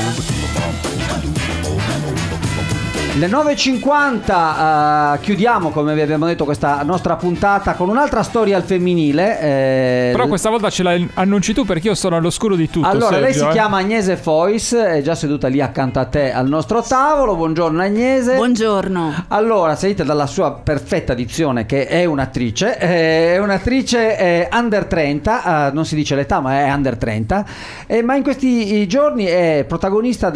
Le 9.50 chiudiamo, come vi abbiamo detto, questa nostra puntata con un'altra storia al femminile. Però questa volta ce l'hai annunci tu, perché io sono all'oscuro di tutto. Allora, Sergio, lei si chiama Agnese Fois, è già seduta lì accanto a te al nostro tavolo. Buongiorno Agnese. Buongiorno. Allora, sentite dalla sua perfetta dizione che è un'attrice under 30, non si dice l'età ma è under 30, ma in questi giorni è protagonista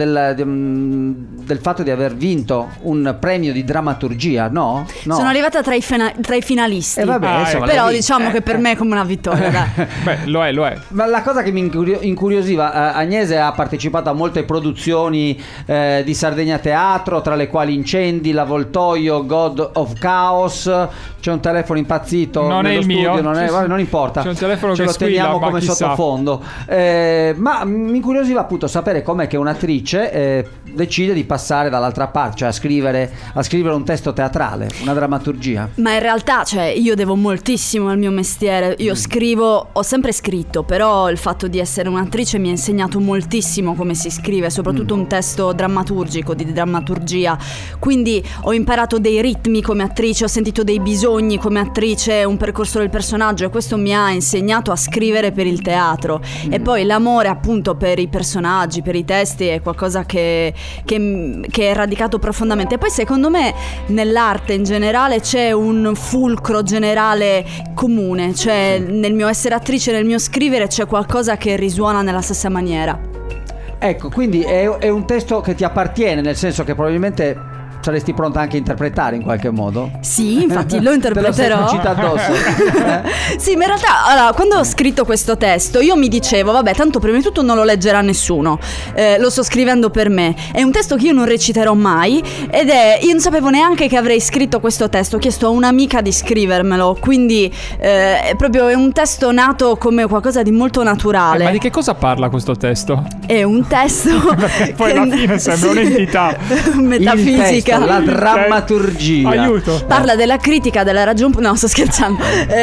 del fatto di aver vinto un premio di drammaturgia, no? Sono arrivata tra i finalisti. Vabbè, insomma, però diciamo che per me è come una vittoria, dai. Beh, lo è. Ma la cosa che mi incuriosiva, Agnese ha partecipato a molte produzioni di Sardegna Teatro, tra le quali Incendi, L'Avvoltoio, God of Chaos. C'è un telefono impazzito non nello è il studio, mio, non importa. C'è un telefono ce che lo teniamo squilla, come chissà. sottofondo. Ma mi incuriosiva appunto sapere com'è che un'attrice decide di passare dall'altra parte, cioè a scrivere un testo teatrale, una drammaturgia. Ma in realtà, cioè, io devo moltissimo al mio mestiere. Io scrivo, ho sempre scritto, però il fatto di essere un'attrice mi ha insegnato moltissimo come si scrive, soprattutto un testo drammaturgico, di drammaturgia. Quindi ho imparato dei ritmi come attrice, ho sentito dei bisogni come attrice, un percorso del personaggio, e questo mi ha insegnato a scrivere per il teatro. E poi l'amore appunto per i personaggi, per i testi è qualcosa che è radicato profondamente. E poi secondo me nell'arte in generale c'è un fulcro generale comune, cioè nel mio essere attrice, nel mio scrivere c'è qualcosa che risuona nella stessa maniera. Ecco, quindi è un testo che ti appartiene, nel senso che probabilmente saresti pronta anche a interpretare in qualche modo? Sì, infatti lo interpreterò. Te lo sei addosso. Sì, ma in realtà allora, quando ho scritto questo testo io mi dicevo vabbè, tanto prima di tutto non lo leggerà nessuno, lo sto scrivendo per me, è un testo che io non reciterò mai, io non sapevo neanche che avrei scritto questo testo, ho chiesto a un'amica di scrivermelo, quindi è un testo nato come qualcosa di molto naturale. Ma di che cosa parla questo testo? È un testo poi alla fine sembra un'entità metafisica. La drammaturgia. Aiuto. Parla della critica della ragione. No, sto scherzando.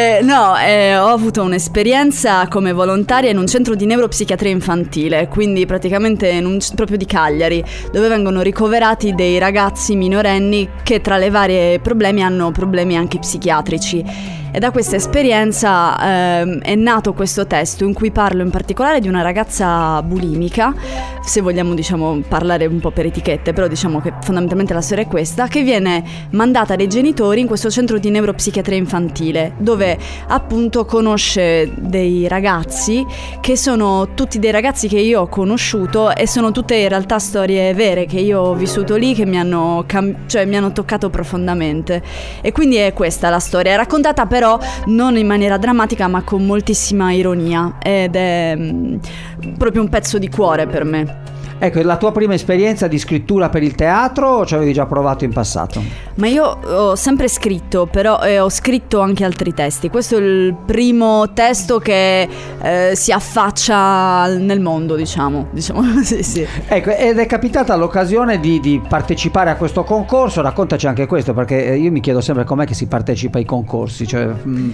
Ho avuto un'esperienza come volontaria in un centro di neuropsichiatria infantile, quindi praticamente proprio di Cagliari, dove vengono ricoverati dei ragazzi minorenni che tra le varie problemi hanno problemi anche psichiatrici. E da questa esperienza è nato questo testo in cui parlo in particolare di una ragazza bulimica, se vogliamo parlare un po' per etichette, però diciamo che fondamentalmente la storia è questa, che viene mandata dai genitori in questo centro di neuropsichiatria infantile, dove appunto conosce dei ragazzi che sono tutti dei ragazzi che io ho conosciuto, e sono tutte in realtà storie vere che io ho vissuto lì, che mi hanno toccato profondamente. E quindi è questa la storia, è raccontata però non in maniera drammatica ma con moltissima ironia, ed è proprio un pezzo di cuore per me. Ecco, la tua prima esperienza di scrittura per il teatro o ci avevi già provato in passato? Ma io ho sempre scritto, però ho scritto anche altri testi. Questo è il primo testo che si affaccia nel mondo, diciamo sì. Ecco, ed è capitata l'occasione di partecipare a questo concorso. Raccontaci anche questo, perché io mi chiedo sempre com'è che si partecipa ai concorsi, in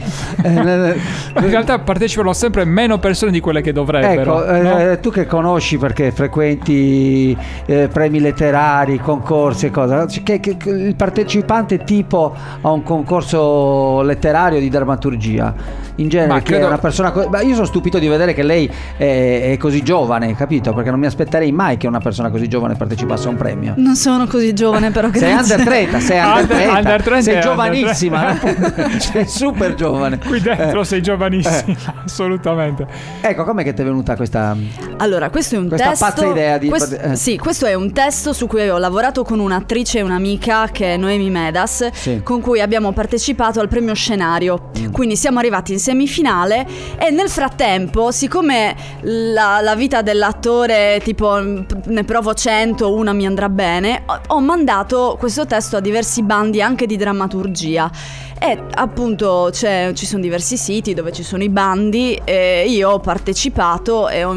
realtà partecipano sempre meno persone di quelle che dovrebbero. Ecco, no? Tu che conosci, perché frequenti premi letterari, concorsi e cosa, che il partecipante tipo a un concorso letterario di drammaturgia in genere, che è una persona io sono stupito di vedere che lei è così giovane, capito? Perché non mi aspetterei mai che una persona così giovane partecipasse a un premio. Non sono così giovane, però grazie. Sei under 30, sei giovanissima. Sei super giovane. Qui dentro sei giovanissima, assolutamente. Ecco, com'è che ti è venuta questa questo è un questa testo, pazza idea di sì, questo è un testo su cui ho lavorato con un'attrice e un'amica che è Noemi Medas, sì, con cui abbiamo partecipato al premio scenario. Quindi siamo arrivati in semifinale, e nel frattempo, siccome la vita dell'attore tipo ne provo 100, una mi andrà bene, ho mandato questo testo a diversi bandi anche di drammaturgia. E appunto ci sono diversi siti dove ci sono i bandi, e io ho partecipato e ho inviato questo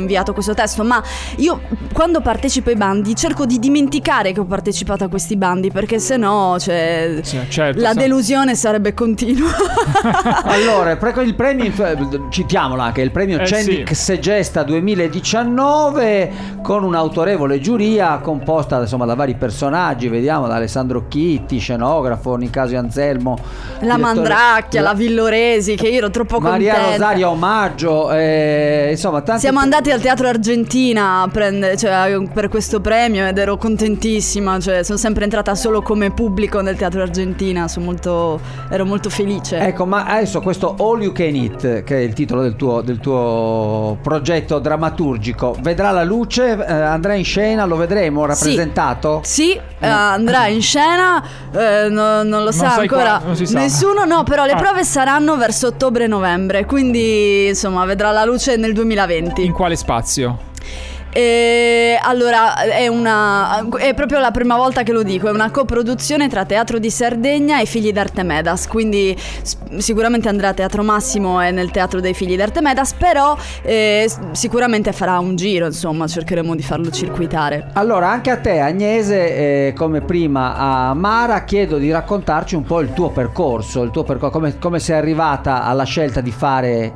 questo testo, ma io quando partecipo ai bandi cerco di dimenticare che ho partecipato a questi bandi, perché sennò certo, la delusione sarebbe continua. Allora, il premio, citiamolo anche, il premio Cendic Segesta 2019, con un'autorevole giuria composta insomma da vari personaggi, vediamo, da Alessandro Chitti, scenografo, Nicasio Anselmo, la Mandracchia, la Villoresi, che io ero troppo Maria contenta. Rosaria Omaggio, insomma tanti. Siamo andati al Teatro Argentina per questo premio ed ero contentissima, sono sempre entrata solo come pubblico nel Teatro Argentina, ero molto felice. Ecco, ma adesso questo All You Can Eat, che è il titolo del tuo progetto drammaturgico, vedrà la luce, andrà in scena, lo vedremo rappresentato? Sì, andrà in scena, non lo sa ancora nessuno, no, però le prove saranno verso ottobre-novembre, quindi insomma vedrà la luce nel 2020. In quale spazio? Allora è proprio la prima volta che lo dico, è una coproduzione tra Teatro di Sardegna e Figli d'Artemedas, quindi sicuramente andrà a Teatro Massimo e nel Teatro dei Figli d'Artemedas, però sicuramente farà un giro, insomma cercheremo di farlo circuitare. Allora anche a te Agnese, come prima a Mara, chiedo di raccontarci un po' il tuo percorso, come sei arrivata alla scelta di fare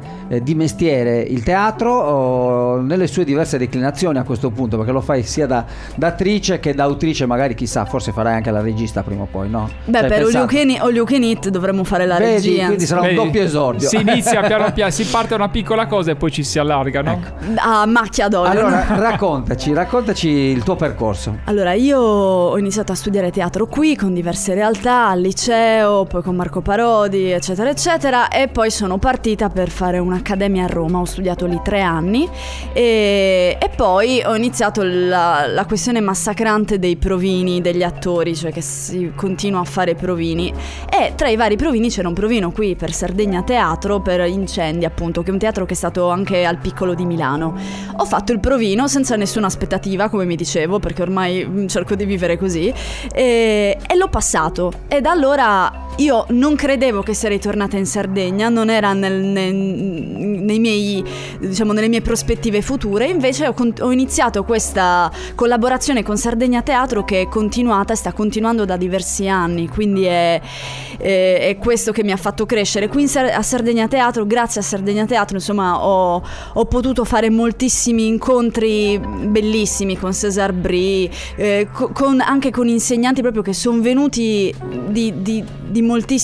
di mestiere il teatro, nelle sue diverse declinazioni a questo punto, perché lo fai sia da attrice che da autrice, magari chissà, forse farai anche la regista prima o poi, no? Beh, per All You Can Eat dovremmo fare la regia. Quindi sarà un doppio esordio. Si inizia piano piano, si parte da una piccola cosa e poi ci si allarga, no? Ecco. A macchia d'olio. Allora raccontaci il tuo percorso. Allora, io ho iniziato a studiare teatro qui con diverse realtà, al liceo, poi con Marco Parodi, eccetera eccetera, e poi sono partita per fare un'accademia a Roma. Ho studiato lì 3 anni e poi ho iniziato la questione massacrante dei provini degli attori, cioè che si continua a fare provini, e tra i vari provini c'era un provino qui per Sardegna Teatro per Incendi, appunto, che è un teatro che è stato anche al Piccolo di Milano. Ho fatto il provino senza nessuna aspettativa, come mi dicevo, perché ormai cerco di vivere così, e l'ho passato, e da allora io non credevo che sarei tornata in Sardegna, non era nei miei, diciamo, nelle mie prospettive future. Invece ho iniziato questa collaborazione con Sardegna Teatro, che è continuata e sta continuando da diversi anni, quindi è questo che mi ha fatto crescere qui a Sardegna Teatro. Grazie a Sardegna Teatro, insomma, ho potuto fare moltissimi incontri bellissimi con César Brie, anche con insegnanti proprio che sono venuti di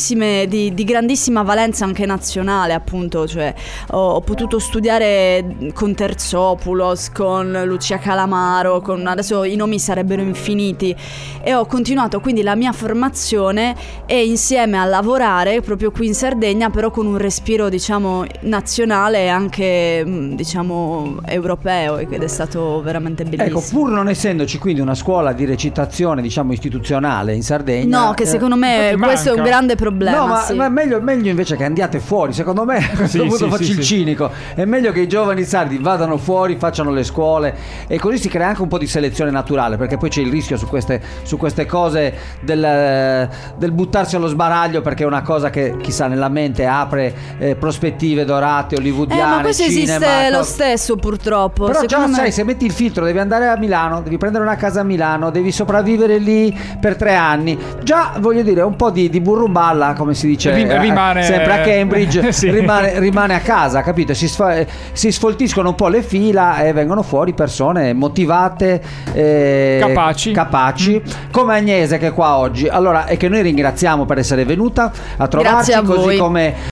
grandissima valenza anche nazionale, appunto, cioè ho potuto studiare con Terzopoulos, con Lucia Calamaro, adesso i nomi sarebbero infiniti, e ho continuato quindi la mia formazione e insieme a lavorare proprio qui in Sardegna, però con un respiro, diciamo, nazionale e anche, diciamo, europeo, ed è stato veramente bellissimo. Ecco, pur non essendoci quindi una scuola di recitazione, diciamo, istituzionale in Sardegna, no, che secondo me questo è un grande problema. No, ma, sì. ma meglio invece che andiate fuori. Secondo me, a questo punto faccio il cinico. È meglio che i giovani sardi vadano fuori, facciano le scuole, e così si crea anche un po' di selezione naturale, perché poi c'è il rischio su queste cose del buttarsi allo sbaraglio, perché è una cosa che chissà nella mente apre prospettive dorate, hollywoodiane, ma questo cinema, esiste lo stesso, purtroppo. però già me... sai, se metti il filtro devi andare a Milano, devi prendere una casa a Milano, devi sopravvivere lì per 3 anni, già voglio dire un po' di burruballa, come si dice, rimane sempre a Cambridge. sì. rimane a casa, capito? Si sfoltiscono un po' le fila e vengono fuori persone motivate, capaci come Agnese, che è qua oggi, allora, e che noi ringraziamo per essere venuta a trovarci, Grazie a così voi. come